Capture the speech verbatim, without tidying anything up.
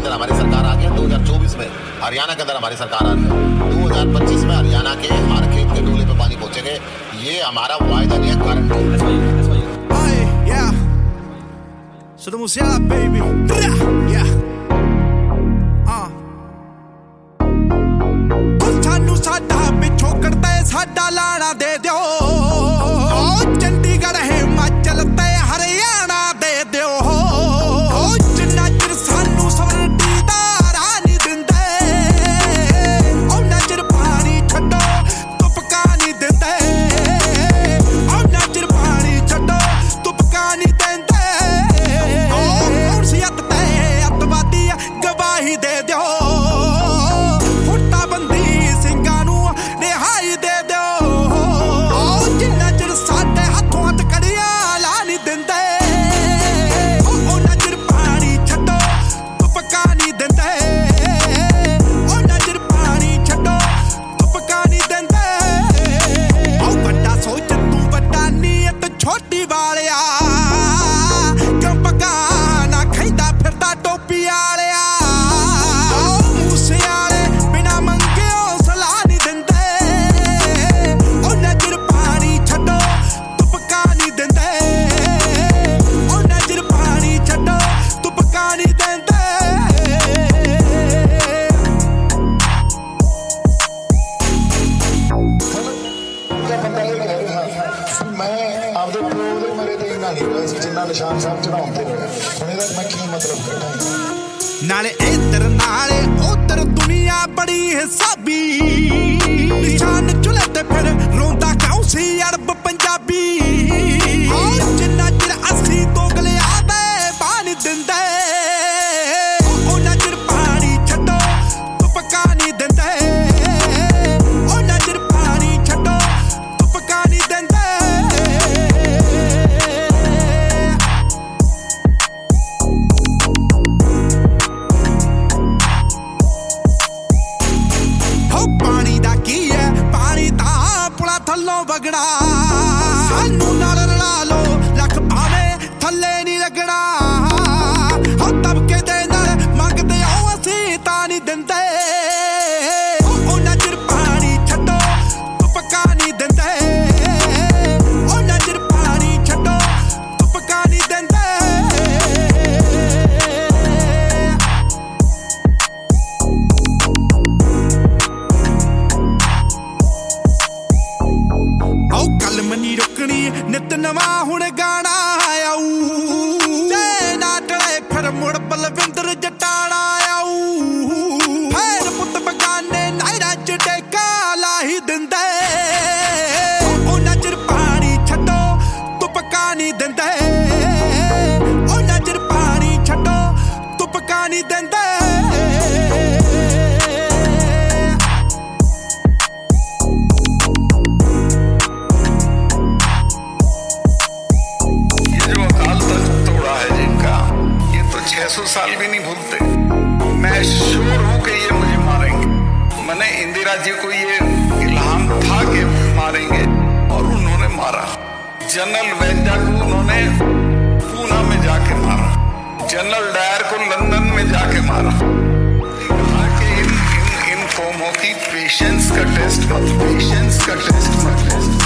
अंदर हमारी सरकार आ गई, दो हज़ार चौबीस में हरियाणा के अंदर हमारी सरकार आ रही है, दो हज़ार पच्चीस में हरियाणा के हर खेत के डोले पे पानी पहुंचेंगे। ये हमारा वायदा नहीं है, guarantee. Solo musiala, baby. Yeah. Uh. ਸਾਨੂੰ ਸਾਡਾ ਪਿੱਛੋਂ ਕਰਦਾ ਸਾਡਾ ਲਾਣਾ ਦੇ ਦਿਓ, ਓ ਚੰਡੀਗੜ੍ਹ ਹਿਮਾਚਲ ਤੇ ਹਰਿਆਣਾ ਦੇ ਦਿਓ, ਓ ਜਿੰਨਾ ਚਿਰ ਸਾਨੂੰ ਸਵਰਟੀ ਦਾ ਰਾਹ ਨਹੀਂ ਦਿੰਦੇ, ਉਹਨਾਂ ਚਿਰ ਪਾਣੀ ਛੱਡੋ ਤੁਪਕਾ ਨਹੀਂ ਦਿੰਦੇ, ਉਹਨਾਂ ਚਿਰ ਪਾਣੀ ਛੱਡੋ ਤੁਪਕਾ ਨਹੀਂ ਦਿੰਦੇ। ਗਵਾਹੀ ਦੇ ਦਿਓ, ਹੁੱਟਾਬੰਦੀ ਸਿੰਘਾਂ ਨੂੰ ਰਿਹਾਈ ਦੇ ਦਿਓ, ਜਿੰਨਾ ਚਿਰ ਸਾਡੇ ਹੱਥੋਂ ਹੱਥ ਕੜੀਆਂ ਲਾ ਨਹੀਂ ਦਿੰਦੇ, ਉਹਨਾਂ ਚਿਰ ਪਾਣੀ ਛੱਡੋ ਤੁਪਕਾ ਨਹੀਂ ਦਿੰਦੇ, ਉਹਨਾਂ ਚਿਰ ਪਾਣੀ ਛੱਡੋ ਤੁਪਕਾ ਨਹੀਂ ਦਿੰਦੇ। ਉਹ ਵੱਡਾ ਸੋਚ ਤੂੰ ਵੱਡਾ ਨੀਅਤ ਛੋਟੀ ਵਾਲਿਆ, ਕਿਉਂ ਪੱਗਾ ਨਾ ਖੈਂਦਾ ਫਿਰਦਾ ਟੋਪੀ ਵਾਲਿਆ, ਨਿਸ਼ਾਨ ਸਾਹਿਬ ਚੜਾਉਂਦੇ ਹੋਏ ਹੁਣ ਇਹਦਾ ਮੈਂ ਕੀ ਮਤਲਬ ਕਰਦਾ। ਨਾਲੇ ਇੱਧਰ ਨਾਲੇ ਉੱਧਰ ਦੁਨੀਆ ਬੜੀ ਹਿਸਾਬੀ, ਨਿਸ਼ਾਨ ਚੁੱਲ੍ਹੇ ਤੇ ਫਿਰ ਰੋਂਦਾ ਕਿਉਂ ਸੀ ਅਰਬ ਪੰਜਾਬੀ, ਜਿੰਨਾ ਚਿਰ ਅਸੀਂ ਦੋਗਲਿਆਂ ਦੇ ਪਾਣੀ ਦਿੰਦੇ, ਉਹਨਾਂ ਚਿਰ ਪਾਣੀ ਛੱਡੋ ਤੁਪਕਾ ਨਹੀਂ ਦਿੰਦੇ, ਉਹਨਾਂ ਚਿਰ ਪਾਣੀ ਛੱਡੋ ਤੁਪਕਾ ਨਹੀਂ ਦਿੰਦੇ। ਥੱਲੋਂ ਵਗਣਾ ਸਾਨੂੰ ਨਾਲ ਰਲਾ ਲੋ, ਲੱਖ ਭਾਵੇਂ ਥੱਲੇ ਨਹੀਂ ਲੱਗਣਾ, ਹੋ ਤਬਕੇ ਦੇ ਨਾਲ ਮੰਗਦੇ ਹੋ ਅਸੀਂ ਤਾਂ ਨਹੀਂ ਦਿੰਦੇ, ਉਹਨਾਂ ਚਿਰ ਪਾਣੀ ਛੱਡੋ ਤੁਪਕਾ ਨਹੀਂ ਦਿੰਦੇ, ਉਹਨਾਂ ਚਿਰ ਪਾਣੀ ਛੱਡੋ ਤੁਪਕਾ ਨਹੀਂ ਦਿੰਦੇ। ਮਨੀ ਰੁਕਣੀ ਨਿਤ ਨਵਾਂ ਹੁਣ ਗਾਣਾ ਆਊ, ਜੇ ਨਾ ਟਲੇ ਫਿਰ ਮੁੜ ਬਲਵਿੰਦਰ ਜਟਾਣਾ ਆਊ, ਫੇਰ ਪੁੱਤ ਬਗਾਨੇ ਨਾਇਰਾ ਚ ਟੇਕਾ ਲਾਹੀ ਦਿੰਦੇ, ਉਹਨਾਂ ਚਿਰ ਪਾਣੀ ਛੱਡੋ ਤੁਪਕਾ ਨਹੀਂ ਦਿੰਦੇ, ਉਹਨਾਂ ਚਿਰ ਪਾਣੀ ਛੱਡੋ ਤੁਪਕਾ ਨਹੀਂ ਦਿੰਦੇ। छह सौ साल भी नहीं भूलते, मैं श्योर हूं कि ये मुझे मारेंगे। मैंने इंदिरा जी को ये इल्हाम था कि मारेंगे और उन्होंने मारा। जनरल वैद्या को उन्होंने पूना में जाके मारा, जनरल डायर को लंदन में जाके मारा। कहा कि इन इन इन कौमों की पेशेंस का टेस्ट मत पेशेंस का टेस्ट मत टेस्ट